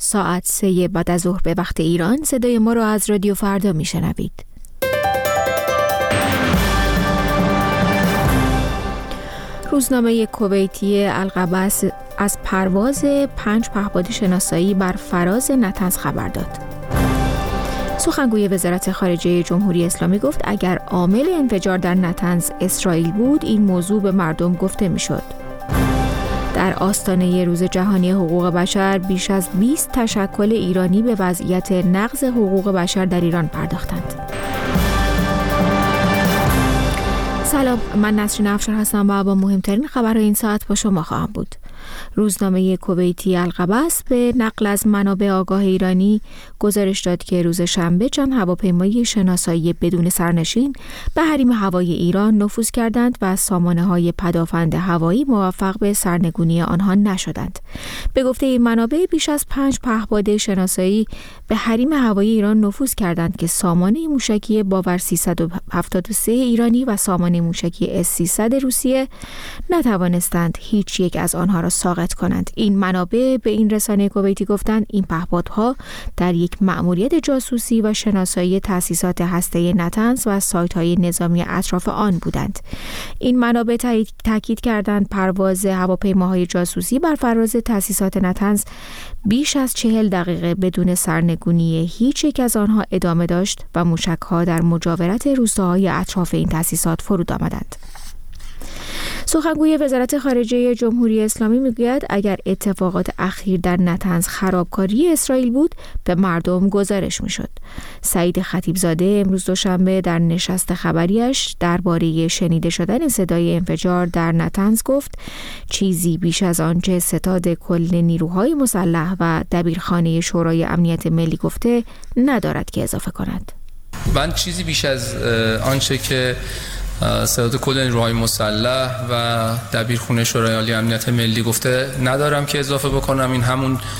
ساعت 3 بعد از ظهر به وقت ایران. صدای ما را از رادیو فردا میشنوید. روزنامه کویتی القبس از پرواز 5 پهپاد شناسایی بر فراز نطنز خبر داد. سخنگوی وزارت خارجه جمهوری اسلامی گفت اگر عامل انفجار در نطنز اسرائیل بود این موضوع به مردم گفته میشد. در آستانه روز جهانی حقوق بشر بیش از 20 تشکل ایرانی به وضعیت نقض حقوق بشر در ایران پرداختند. سلام، من نسرین افشار هستم و با مهمترین خبرهای این ساعت با شما خواهم بود. روزنامه کویتی القبس به نقل از منابع آگاه ایرانی گزارش داد که روز شنبه چند هواپیمای شناسایی بدون سرنشین به حریم هوایی ایران نفوذ کردند و سامانه‌های پدافند هوایی موفق به سرنگونی آنها نشدند. به گفته این منابع بیش از 5 پهپاد شناسایی به حریم هوایی ایران نفوذ کردند که سامانه موشکی باور 373 ایرانی و سامانه موشکی S-300 روسیه نتوانستند هیچ یک از آنها را ساقط کنند. این منابع به این رسانه کویتی گفتند این پهپادها در یک مأموریت جاسوسی و شناسایی تأسیسات هسته نطنز و سایت‌های نظامی اطراف آن بودند. این منابع تاکید کردند پرواز هواپیماهای جاسوسی بر فراز تأسیسات نطنز بیش از 40 دقیقه بدون سرنگونی هیچ یک از آنها ادامه داشت و موشک‌ها در مجاورت روستاهای اطراف این تأسیسات فرود آمدند. سخنگوی وزارت خارجه جمهوری اسلامی میگوید اگر اتفاقات اخیر در نطنز خرابکاری اسرائیل بود به مردم گزارش میشد. سعید خطیبزاده امروز دوشنبه در نشست خبریش درباره شنیده شدن صدای انفجار در نطنز گفت چیزی بیش از آنچه ستاد کل نیروهای مسلح و دبیرخانه شورای امنیت ملی گفته ندارد که اضافه کند. من چیزی بیش از آنچه که ستاد کل نیروهای مسلح و دبیرخانه شورای عالی امنیت ملی گفته ندارم که اضافه بکنم. این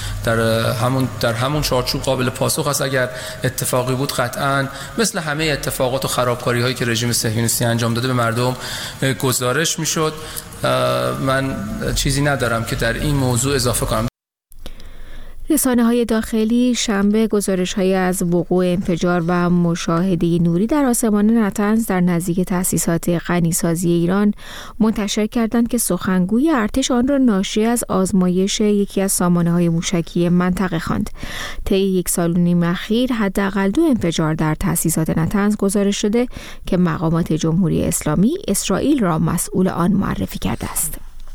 در همون چارچوب قابل پاسخ است. اگر اتفاقی بود قطعاً مثل همه اتفاقات و خرابکاری هایی که رژیم صهیونیستی انجام داده به مردم گزارش میشد. من چیزی ندارم که در این موضوع اضافه کنم. رسانه‌های داخلی شنبه گزارش‌هایی از وقوع انفجار و مشاهده نوری در آسمان نطنز در نزدیک تأسیسات غنیسازی ایران منتشر کردند که سخنگوی ارتش آن را ناشی از آزمایش یکی از سامانه‌های موشکی منطقه خواند. طی 1 سال و نیم اخیر حداقل 2 انفجار در تأسیسات نطنز گزارش شده که مقامات جمهوری اسلامی اسرائیل را مسئول آن معرفی کرده است.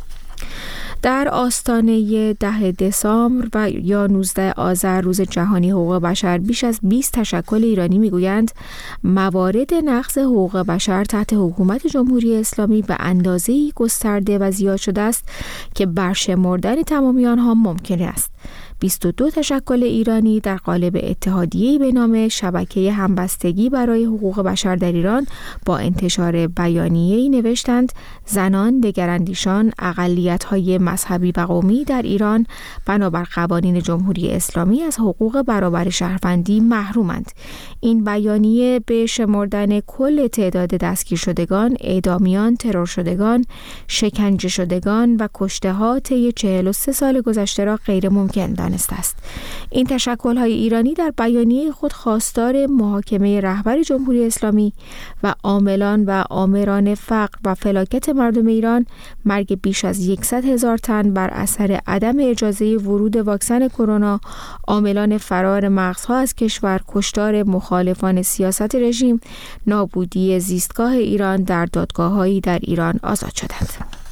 در آستانه 10 دسامبر و یا 19 آذر روز جهانی حقوق بشر بیش از 20 تشکل ایرانی میگویند موارد نقض حقوق بشر تحت حکومت جمهوری اسلامی به اندازه‌ای گسترده و زیاد شده است که برشمردن تمامی آنها ممکن است. 22 تشکل ایرانی در قالب اتحادیه‌ای به نام شبکه همبستگی برای حقوق بشر در ایران با انتشار بیانیه‌ای نوشتند زنان، دگراندیشان، اقلیت‌های مذهبی و قومی در ایران بنابر قوانین جمهوری اسلامی از حقوق برابر شهروندی محرومند. این بیانیه به شمردن کل تعداد دستگیر شدگان، اعدامیان، ترور شدگان، شکنجه شدگان و کشته‌ها طی 43 سال گذشته را غیر ممکن دانسته است. این تشکل‌های ایرانی در بیانیه خود خواستار محاکمه رهبر جمهوری اسلامی و عاملان و آمران فقر و فلاکت مردم ایران، مرگ بیش از 100,000 تن بر اثر عدم اجازه ورود واکسن کرونا، عاملان فرار مغزها از کشور، کشتار مخالفان سیاست رژیم، نابودی زیستگاه ایران در دادگاه‌هایی در ایران آزاد شدند.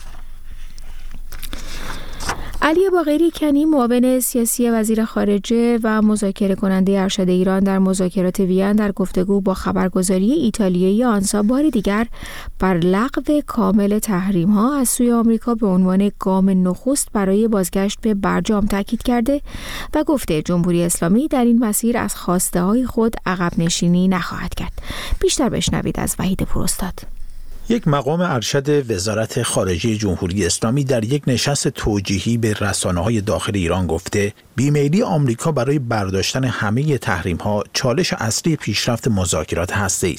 علی باقری کنی معاون سیاسی وزیر خارجه و مذاکره کننده ارشد ایران در مذاکرات وین در گفتگو با خبرگزاری ایتالیایی آنسا بار دیگر بر لغو کامل تحریم‌ها از سوی آمریکا به عنوان گام نخست برای بازگشت به برجام تاکید کرده و گفته جمهوری اسلامی در این مسیر از خواسته‌های خود عقب نشینی نخواهد کرد. بیشتر بشنوید از وحید پوراستاد. یک مقام ارشد وزارت خارجه جمهوری اسلامی در یک نشست توجیهی به رسانه‌های داخل ایران گفته بیمیلی آمریکا برای برداشتن همه تحریم‌ها چالش اصلی پیشرفت مذاکرات هسته‌ای است.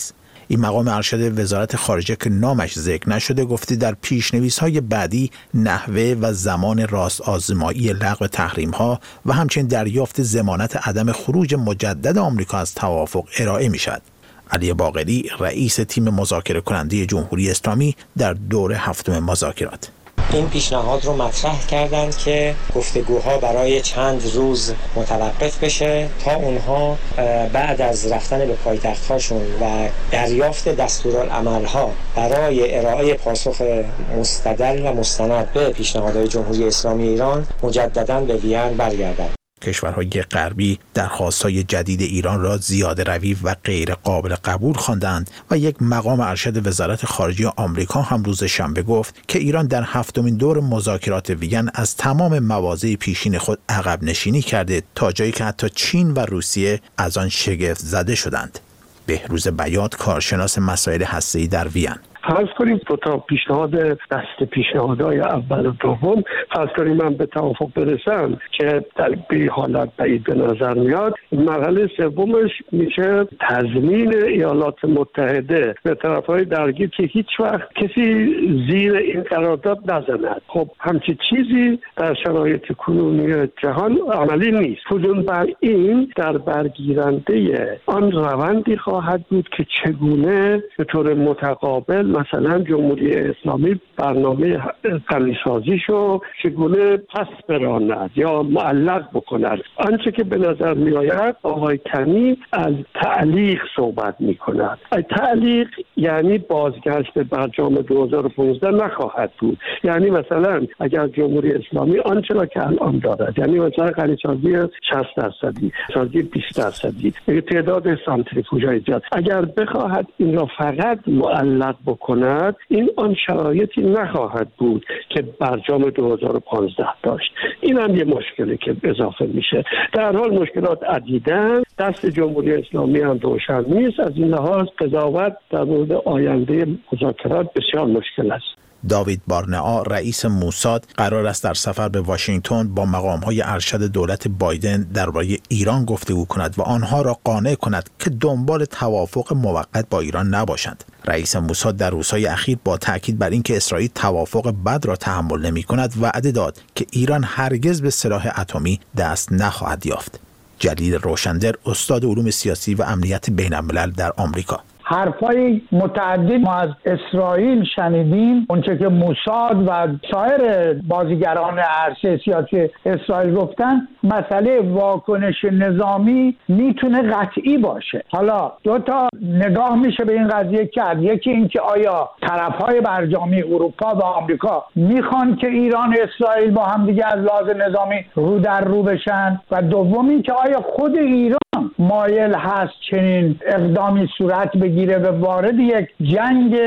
این مقام ارشد وزارت خارجه که نامش ذکر نشده گفته در پیشنویس‌های بعدی نحوه و زمان راست آزمایی لغو تحریم‌ها و همچنین دریافت ضمانت عدم خروج مجدد آمریکا از توافق ارائه می‌شود. علی باقری رئیس تیم مذاکره کننده جمهوری اسلامی در دور هفتم مذاکرات این پیشنهاد رو مطرح کردند که گفتگوها برای چند روز متوقف بشه تا اونها بعد از رفتن به پایتخت‌هاشون و دریافت دستورالعمل‌ها برای ارائه پاسخ مستدل و مستند به پیشنهادهای جمهوری اسلامی ایران مجدداً به وین برگردند. کشورهای غربی درخواست‌های جدید ایران را زیاده روی و غیر قابل قبول خواندند و یک مقام ارشد وزارت خارجه آمریکا هم روز شنبه گفت که ایران در هفتمین دور مذاکرات وین از تمام مواضع پیشین خود عقب نشینی کرده تا جایی که حتی چین و روسیه از آن شگفت زده شدند. بهروز بیات کارشناس مسائل هسته‌ای در وین: فرض کنیم دو تا پیشنهاد دست پیشنهادهای اول و دوم، فرض کنیم من به توافق برسم که در به حالت بعید به نظر میاد، مرحله سومش میشه تضمین ایالات متحده به طرفهای درگیر که هیچ وقت کسی زیر این قرارداد نزند. خب همچی چیزی در شرایط کنونی جهان عملی نیست. فزون بر این در برگیرنده آن روندی خواهد بود که چگونه به طور متقابل مثلا جمهوری اسلامی برنامه غنی‌سازیشو چگونه پس براند یا معلق بکند. آنچه که به نظر می آید آقای کنی از تعلیق صحبت می کند. تعلیق یعنی بازگشت به برجام 2015 نخواهد بود. یعنی مثلا اگر جمهوری اسلامی آنچه را که الان دارد، یعنی مثلا غنی‌سازی 60%، سازی 20%، تعداد سانتریفوژهای زیاد، اگر بخواهد این را فقط معلق بکند، این آن شرایطی نخواهد بود که برجام 2015 داشت. این هم یه مشکلی که اضافه میشه. در حال مشکلات عدیدن، دست جمهوری اسلامی هم روشن نیست. از این لحاظ قضاوت در مورد آینده مذاکرات بسیار مشکل است. داوید بارنئا رئیس موساد قرار است در سفر به واشنگتن با مقام‌های ارشد دولت بایدن درباره ایران گفتگو کند و آنها را قانع کند که دنبال توافق موقت با ایران نباشند. رئیس موساد در روزهای اخیر با تاکید بر اینکه اسرائیل توافق بد را تحمل نمی‌کند وعده داد که ایران هرگز به سلاح اتمی دست نخواهد یافت. جلیل روشندر استاد علوم سیاسی و امنیت بین‌الملل در آمریکا: حرفای متعدد ما از اسرائیل شنیدیم. اونچه که موساد و سایر بازیگران عرصه سیاسی اسرائیل گفتن، مسئله واکنش نظامی میتونه قطعی باشه. حالا دو تا نگاه میشه به این قضیه کرد. یکی این که آیا طرفهای برجامی اروپا و آمریکا میخوان که ایران و اسرائیل با هم دیگه از لحاظ نظامی رو در رو بشن، و دوم این که آیا خود ایران مایل هست چنین اقدامی صورت بگیره و وارد یک جنگ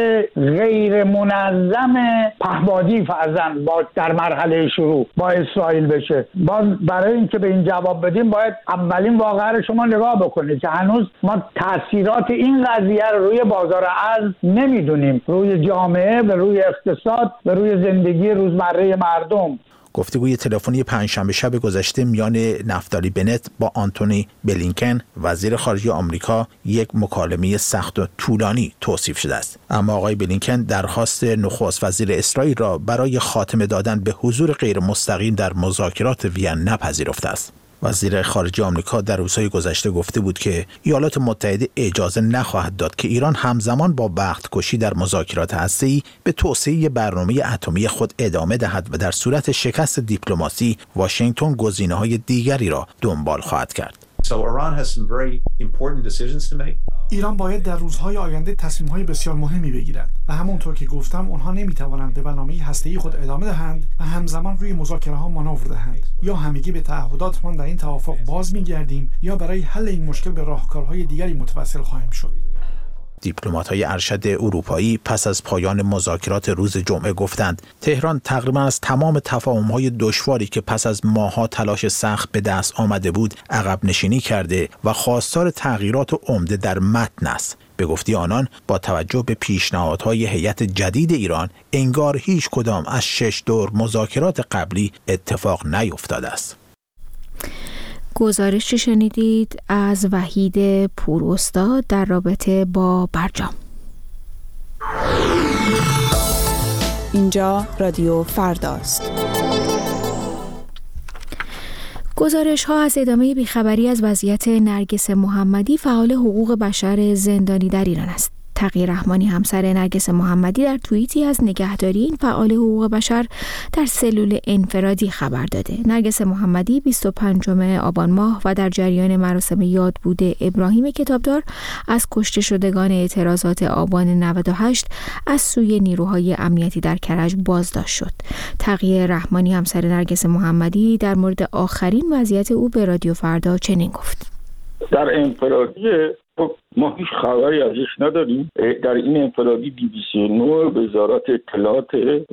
غیر منظم پهپادی فرضاً در مرحله شروع با اسرائیل بشه. برای اینکه به این جواب بدیم باید اولین واقعه رو شما نگاه بکنید که هنوز ما تاثیرات این قضیه رو روی بازار ارز نمیدونیم، روی جامعه و روی اقتصاد و روی زندگی روزمره مردم. گفتگوی تلفنی پنجشنبه شب گذشته میان نفتالی بنت با آنتونی بلینکن وزیر خارجه آمریکا یک مکالمه سخت و طولانی توصیف شده است، اما آقای بلینکن درخواست نخست وزیر اسرائیل را برای خاتمه دادن به حضور غیر مستقیم در مذاکرات وین نپذیرفته است. وزیر خارجه آمریکا در روزهای گذشته گفته بود که ایالات متحده اجازه نخواهد داد که ایران همزمان با وقت کشی در مذاکرات هسته‌ای به توسعه برنامه اتمی خود ادامه دهد و در صورت شکست دیپلماسی واشنگتن گزینه‌های دیگری را دنبال خواهد کرد. ایران باید در روزهای آینده تصمیم‌های بسیار مهمی بگیرد و همونطور که گفتم اونها نمی‌توانند به برنامه هسته‌ای خود ادامه دهند و همزمان روی مذاکره‌ها مانور دهند. یا همگی به تعهداتمان در این توافق باز می‌گردیم یا برای حل این مشکل به راهکارهای دیگری متوسل خواهیم شد. دیپلمات‌های ارشد اروپایی پس از پایان مذاکرات روز جمعه گفتند تهران تقریبا از تمام تفاهم‌های دشواری که پس از ماه‌ها تلاش سخت به دست آمده بود عقب نشینی کرده و خواستار تغییرات عمده در متن است. به گفته آنان با توجه به پیشنهادهای هیئت جدید ایران انگار هیچ کدام از 6 دور مذاکرات قبلی اتفاق نیفتاده است. گزارشی شنیدید از وحید پوراستاد در رابطه با برجام. اینجا رادیو فرداست. گزارش‌ها از ادامه بیخبری از وضعیت نرگس محمدی، فعال حقوق بشر زندانی در ایران است. تقی رحمانی همسر نرگس محمدی در توییتی از نگهداری این فعال حقوق بشر در سلول انفرادی خبر داده. نرگس محمدی 25 آبان ماه و در جریان مراسم یادبود ابراهیم کتابدار از کشته شدگان اعتراضات آبان 98 از سوی نیروهای امنیتی در کرج بازداشت شد. تقی رحمانی همسر نرگس محمدی در مورد آخرین وضعیت او به رادیو فردا چنین گفت: در انفرادی ما هیچ خبری ازش نداریم. در این انفرادی 209 وزارت اطلاعات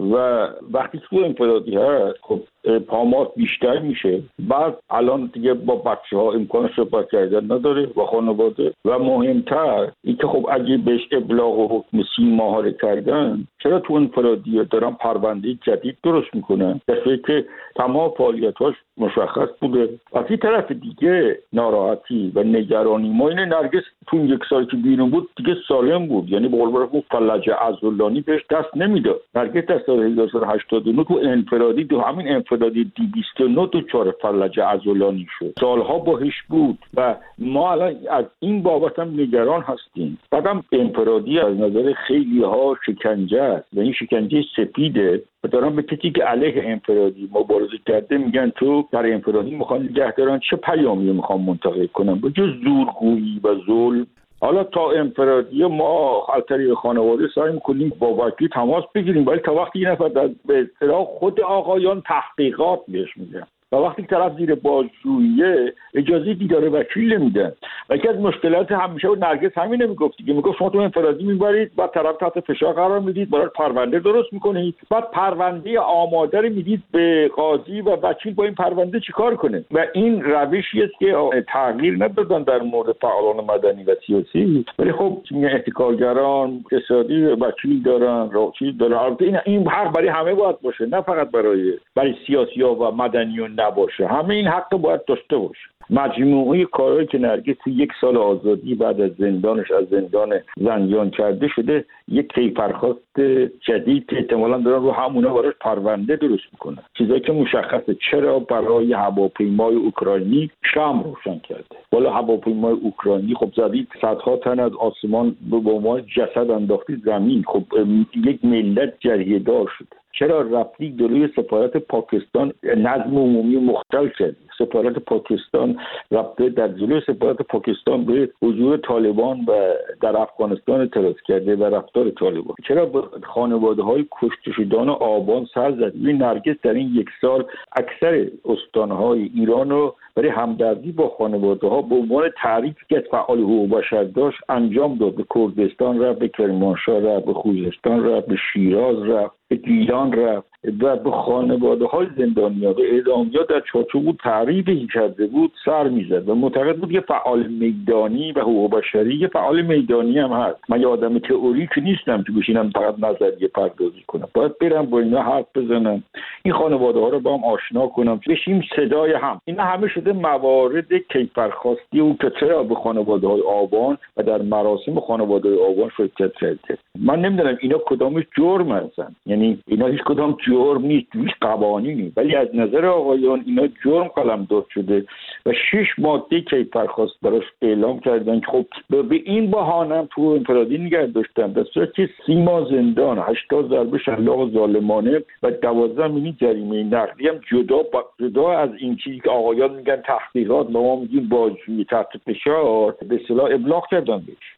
و وقتی تو انفرادی هست خب پامات بیشتر میشه. بعد الان دیگه با بچه‌ها امکان صحبت کردن نداره با خانواده و مهمتر این که خب اگه بهش ابلاغ و حکم 3 ماهه کردن، چرا تو انفرادی دارن پرونده جدید درست میکنن دفعه که تمام فعالیتاش مشخص بوده. از این طرف دیگه ناراحتی و نگرانی ما اینه نرگس تو یک سال که بیرون بود دیگه سالم بود، یعنی به قول معروف فلج عضلانی بهش دست نمیداد. نرگس در سال 1989 تو انفرادی، تو همین انفرادی 209 دچار فلج عضلانی شد. سالها باهش بود و ما الان از این بابت هم نگران هستیم. بعدم انفرادی از نظر خیلی ها شکنجه است و این شکنجه سپیده و دارن به کسی که علیه انفرادی مبارزه کرده میگن تو در انفرادی میخوان نگهدارن چه پیامی میخوان منتقل کنن با جز زورگویی و ظلم. حالا تا انفرادی ما از طریق خانواده سعی میکنیم با وکیل تماس بگیریم، ولی تا وقتی این نفر به اصطلاح خود آقایان تحقیقات بهش میگن و وقتی طرف زیر بازجوییه اجازه دیدار وکیل نمیدن. و یکی از مشکلات همیشه و نرگس همینه میگفت دیگه، میگفت شما تو انفرادی میبرید بعد طرف تحت فشار قرار میدید، برای پرونده درست میکنید، بعد پرونده آماده رو میدید به قاضی و وکیل با این پرونده چیکار کنه. و این روشی است که تغییر ندادن در مورد فعالان مدنی و سیاسی، ولی خب احتکارگران اقتصادی وکیل دارن، راچی دارن. این حق برای همه باید باشه، نه فقط برای سیاسی‌ها و مدنیون نباشه، همه این حق باید داشته باشه. مجموعه کارهایی که نرگس 1 سال آزادی بعد از زندانش از زندان زندان کرده شده یک کیفرخواست جدید احتمالاً دارن رو همونا براش پرونده درست میکنن، چیزایی که مشخصه چرا برای هواپیمای اوکراینی شمع روشن کرده. والا هواپیمای اوکراینی خب زدید صدها تن از آسمان به عنوان جسد انداختی زمین، خب یک ملت جریه دار شده. چرا رفتی جلوی سفارت پاکستان نظم عمومی مختل کرد؟ سفارت پاکستان رفته در جلوی سفارت پاکستان به حضور طالبان و در افغانستان اعتراض کرده و رفتار طالبان. چرا به خانواده‌های کشته شدگان آبان سر زد؟ این نرگس در این 1 سال اکثر استان‌های ایران رو برای همدردی با خانواده‌ها به عنوان تعریفی که فعال حقوق بشر داشت انجام داد. به کردستان رفت، به کرمانشاه رفت، به خوزستان رفت، به شیراز رفت، به گیلان رفت و به خانواده‌های زندانیان و اعدامیات در چارچوب تعریفی کرده بود سر می‌زد و معتقد بود که فعال میدانی و حقوق بشری یه فعال میدانی هم هست. من یه آدم تئوریک نیستم که بشینم فقط نظریه پردازی کنم، باید برم با اینا حرف بزنم، این خانواده‌ها رو با هم آشنا کنم، بشیم صدای هم. اینا همه شده موارد کیفرخواستی او که چرا به خانواده‌های آبان و در مراسم خانواده آبان شرکت کرده. من نمیدونم اینا کدامش جرم هستن، یعنی اینا هیچ کدام جرم نیست، هیچ قوانینی، ولی از نظر آقایان اینا جرم قلمداد شده و 6 ماده کیفرخواست براش اعلام کردن که خب به این بهانه تو انفرادی نگه داشتن، در صورتی که 30 ماه زندان، 80 ضربه شلاق ظالمانه و 12 میلیون جریمه نقدی هم جدا از این چیزی که آقایان میگن تحقیقات، ما میگیم بازجویی تحت فشار، به اصطلاح ابلاغ کردن بهش.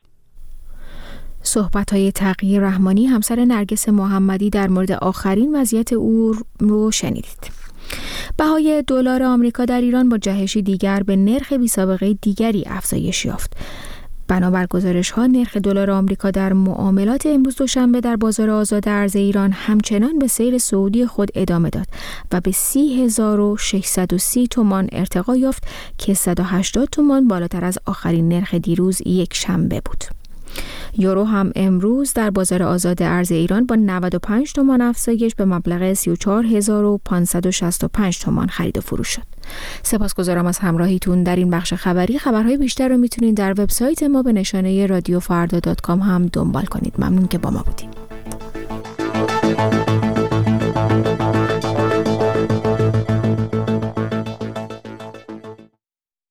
صحبت‌های تقی رحمانی همسر نرگس محمدی در مورد آخرین وضعیت او رو شنیدید. بهای دلار آمریکا در ایران با جهشی دیگر به نرخ بی‌سابقه دیگری افزایش یافت. بنابر گزارش‌ها نرخ دلار آمریکا در معاملات امروز دوشنبه در بازار آزاد ارز ایران همچنان به سیر صعودی خود ادامه داد و به 30,630 تومان ارتقا یافت که 180 تومان بالاتر از آخرین نرخ دیروز یک شنبه بود. یورو هم امروز در بازار آزاد ارز ایران با 95 تومان افزایش به مبلغ 34,565 تومان خرید و فروش شد. سپاسگزارم از همراهیتون در این بخش خبری. خبرهای بیشتر رو میتونید در وبسایت ما به نشانه رادیوفردا.com هم دنبال کنید. ممنون که با ما بودید.